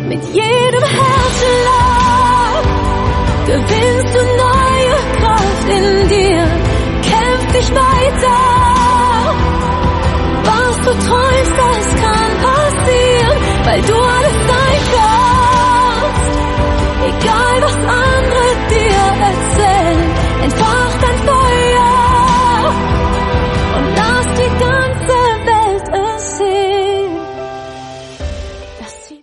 Mit jedem Herzschlag gewinnst du neue Kraft in dir. Kämpf dich weiter. Was du träumst, das kann passieren, weil du